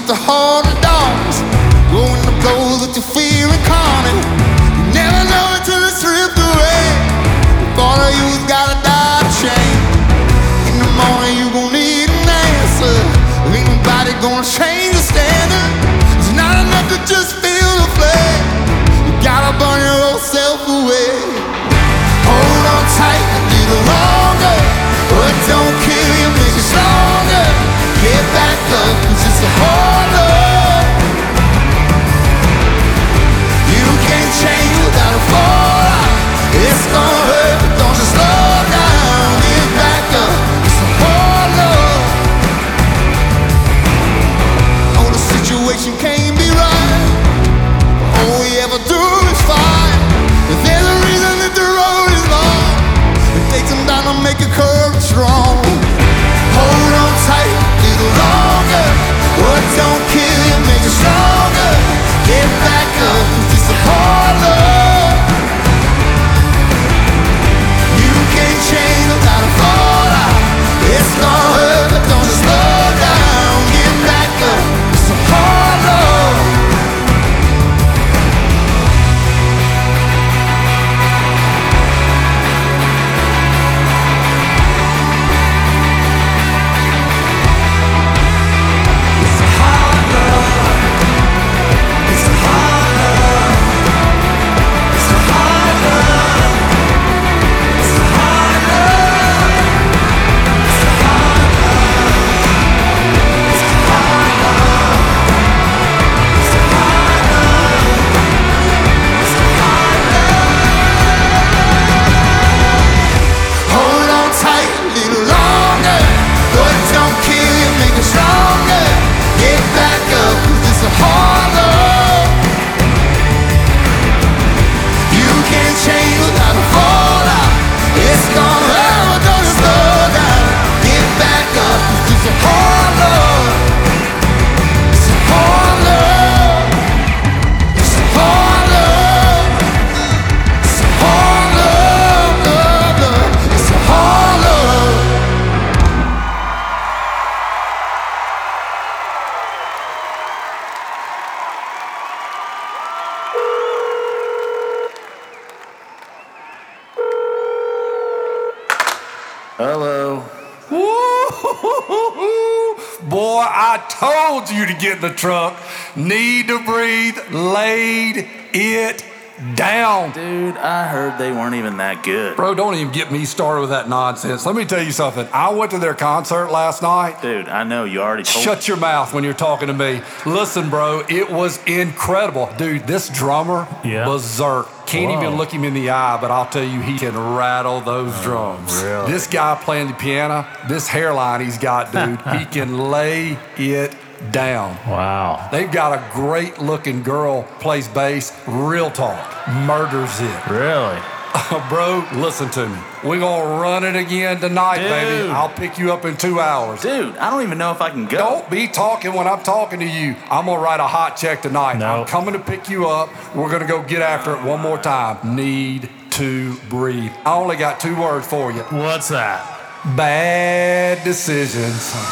the heart of darkness, going to blows with your fear and calming. You never know it till it's stripped away. The thought of you's gotta die to change. In the morning you gon' need an answer. Ain't nobody gonna change the standard. It's not enough to just feel the flame. You gotta burn your old self away. Hold on tight a little longer. What don't kill you makes you stronger. Get back up, 'cause it's a hard love. You can't change without a fallout. It's gonna hurt, but don't just slow down. Get back up, it's a hard love. Oh, the situation can't be right. All we ever do is fight. If there's a reason that the road is long, it takes some time to make a curve strong. Hold on tight a little longer. What don't kill you makes you stronger. Get back up, 'cause it's a hard love. You can't change without a fallout. It's gonna hurt, but don't just slow down. Get back up, it's a hard love. Hello. Boy, I told you to get in the truck. Need to breathe, laid it down. Dude, I heard they weren't even that good. Bro, don't even get me started with that nonsense. Let me tell you something. I went to their concert last night. Dude, I know you already told Shut your mouth when you're talking to me. Listen, bro, it was incredible. Dude, this drummer, berserk. Can't even look him in the eye, but I'll tell you, he can rattle those drums. Really? This guy playing the piano, this hairline he's got, dude, he can lay it down. Wow. They've got a great looking girl, plays bass, real talk, murders it. Really? Bro, listen to me. We're gonna run it again tonight, baby. Dude. I'll pick you up in 2 hours. Dude, I don't even know if I can go. Don't be talking when I'm talking to you. I'm gonna write a hot check tonight. No. I'm coming to pick you up. We're gonna go get after it one more time. Need to breathe. I only got 2 words for you. What's that? Bad decisions.